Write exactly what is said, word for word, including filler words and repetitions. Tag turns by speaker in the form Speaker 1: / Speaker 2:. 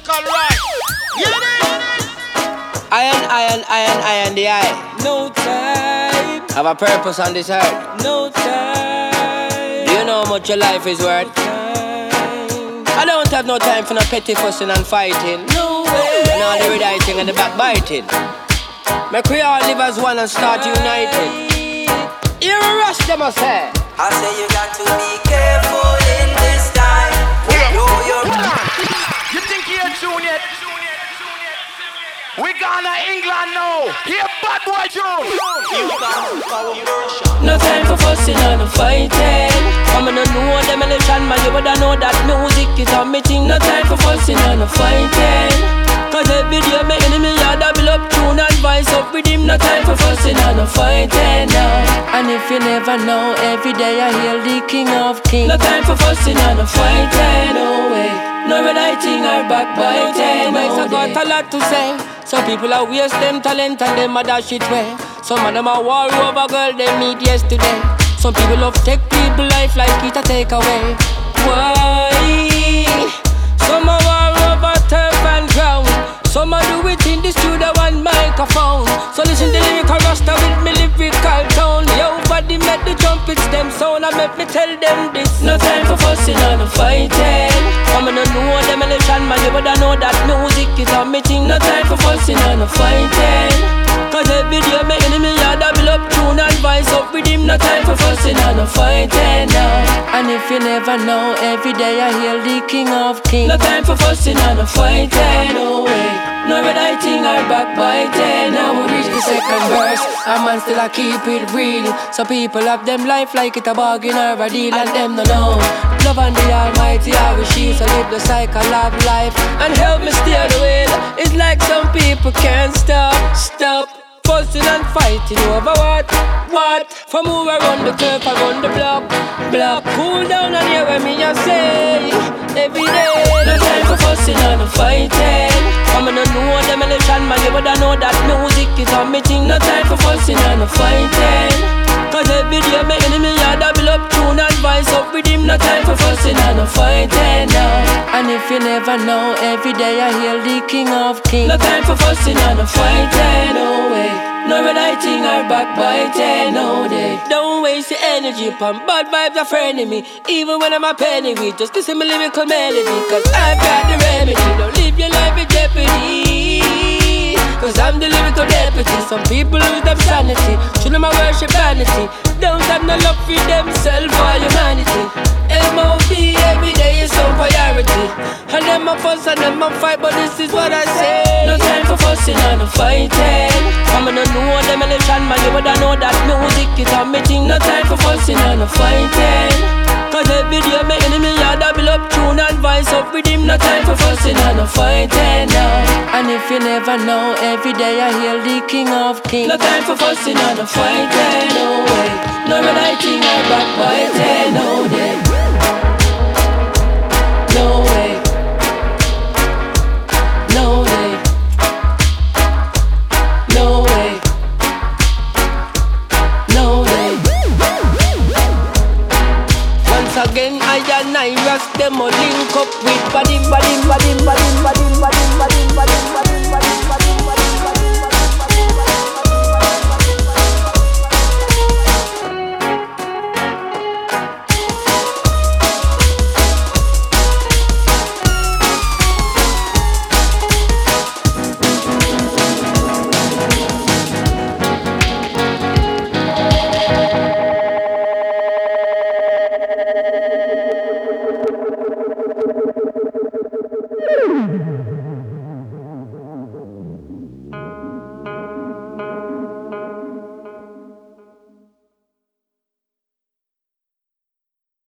Speaker 1: lyrical right. You know?
Speaker 2: Iron, iron, iron, iron, the eye.
Speaker 3: No time.
Speaker 2: Have a purpose on this earth.
Speaker 3: No time.
Speaker 2: Do you know how much your life is worth? I don't have no time for no petty fussing and fighting.
Speaker 3: No way.
Speaker 2: And all the rediting and the backbiting. Make we all live as one and start uniting. You're a rush, them I say.
Speaker 4: I say you got to be careful in this time. Know your.
Speaker 1: You think you're June yet? We gonna England now. Here, bad boy June.
Speaker 3: No time for fussing and fighting. I'm gonna know them in the chan, man. You woulda know that music is a me thing. No time for fussing and fighting. Cause every day my enemy a double up tune and vice up with him. No time for fussing and fighting now. And if you never know, every day I hear the king of kings. No time for fussing and fighting, no way. No rediting or backbiting, no I got a lot to say. Some people are waste them talent and them a dash it way. Some of them are war over girl they meet yesterday. Some people love take people life like it a take away. Why? Some are war over turf and ground. Some are do it in the studio and microphone. So listen the lyrical rasta with me lyrical tone. Yo, body make the trumpets them sound. I make me tell them this. No time for fussing and fighting. I'm gonna know them in the chan, man. You woulda know that music is a me thing. No time for fussing and fighting. Cause every day my enemy a double up tune and vice up with him. No time for fussing and fighting now. And if you never know, every day I hear the king of kings. No time for fussing and fighting, no way. No rediting or backbiting. Now we reach the second verse, a man still a keep it real. So people have them life like it a bargain or a deal, and them no know love and the Almighty are we she. So live the cycle of life and help me steer the wheel. It's like some people can't stop, stop fussing and fighting over what, what? From move around the curve, around the block, block. Cool down and hear what me a say every day. No time for fussing and fighting. I'm gonna know them in the chan, man. You woulda know that music is a me thing. No time for fussing and fighting. Cause every day my enemy a double up tune and vice up with him. No time for fussing and fighting now. And if you never know, every day I hear the king of kings. No time for fussing and fighting, no way. No rediting or backbiting, no day. Don't waste your energy upon bad vibes are friendly me. Even when I'm a penny with just listen my lyrical melody. Cause I've got the remedy. Don't live your life in jeopardy. Cause I'm the lyrical deputy. Some people lose their sanity. Show them I worship vanity. Don't have no love for themselves or humanity. M O B every day is some priority. And them a fuss and them a fight, but this is what I say. No time for fussing and fighting. I'm gonna know them in the chan, man. You woulda know that music is a me thing. No time for fussing and fighting. Cause every day my enemy a double up tune and vice up with him. No time for fussing and fighting now. And if you never know, every day I hear the king of kings. No time for fussing and fighting, no way. No rediting or backbiting, no day. No way. No way. No way. No way. Once again, I and I rush them or link up with body, body, body, body, body, body, body, body, body.